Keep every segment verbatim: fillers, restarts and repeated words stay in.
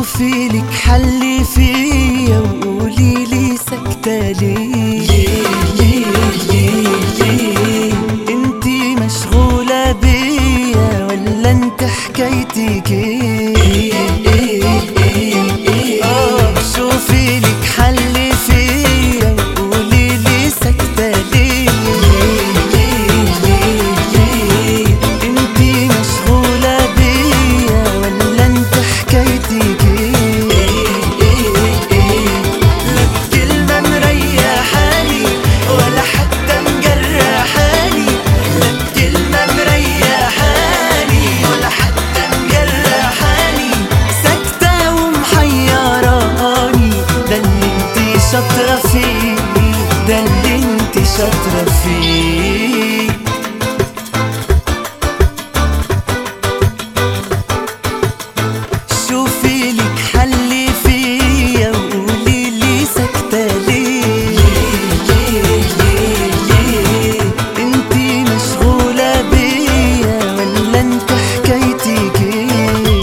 شوفي لك حل فيا وقولي لي ساكتة ليه؟ ليه ليه ليه ليه انتي مشغولة بيا ولا انت حكايتك ايه؟ ايه ايه ايه اه شوفي لك حل فيا وقولي لي ساكتة ليه؟ ليه ليه ليه انتي مشغولة بيا ولا انت حكايتك شاطرة فيه ده اللي انت شاطرة فيه. شوفي لك حل فيا وقولي لي ساكتة ليه؟ ليه ليه ليه انتي مشغولة بيا ولا انت حكايتك ايه؟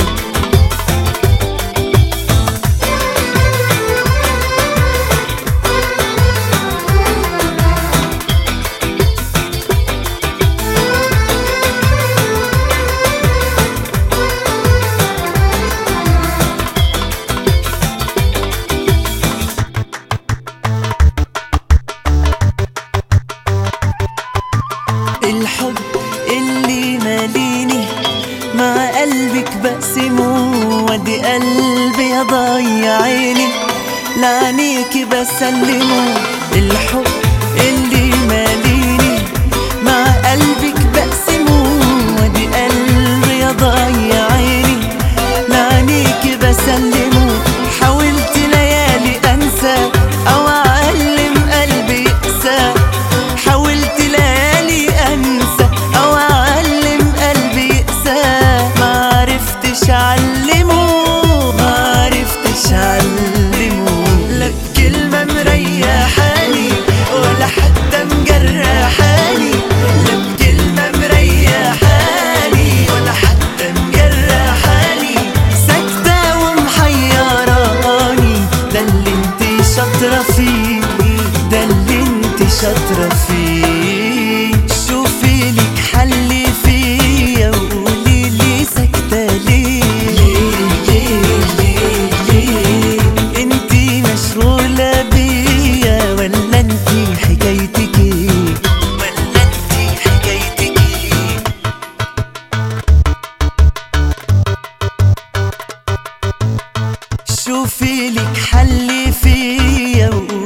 الحب اللي ماليني مع قلبك بقسمه وادي قلبي يا ضيع عيني لعنيكي بسلمه. الحب اللي ماليني مع قلبك بقسمه وادي قلبي يا ضيع عيني لعنيكي بسلمه. حاولت ليالي انسى او اعلم قلبي يقسى، حاولت ليالي انسى او اعلم قلبي يقسى، ما عرفتش اعلمه ما عرفتش اعلمه. لا بكلمة مريحاني ولا حتى مجرحاني، لا بكلمة مريحاني ولا حتى مجرحاني، ساكتة ومحيراني ده اللي انت شاطرة فيه ده اللي انت شاطرة فيه. شوفي لك حل فيا وقولي لي ساكتة ليه؟ ليه ليه ليه انتي مشغولة بيا ولا انتي حكايتك ايه؟ ولا انتي حكايتك ايه؟ شوفي لك حل فيا